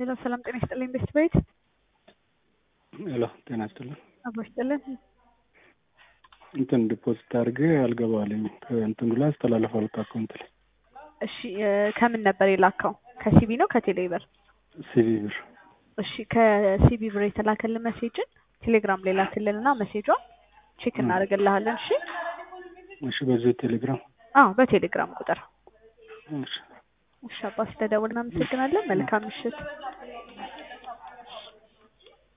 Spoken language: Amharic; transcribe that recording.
ሄሎ ሰላም ጤና ይስጥልኝ ቤስት ቤት ሄሎ ጤና ይስጥልኝ አባሽጥልን እንትን ዲፖዚት አድርጌ አልገባልኝ እንትን ብላ አስተላልፋል አካውንት ላይ እሺ ከምን ነበር የላከው ከሲቢ ነው ከቴሌ ብር ሲቢ ብር እሺ ከሲቢ ብር የተላከልን ሜሴጅን ቴሌግራም ላይ ላክልንና ሜሴጇን ቼክ እናደርግልሃለን እሺ እሺ በዚህ ቴሌግራም በቴሌግራም ቁጥር እሺ እሺ አባስ ተደውልና እናመሰግናለን መልካም ምሽት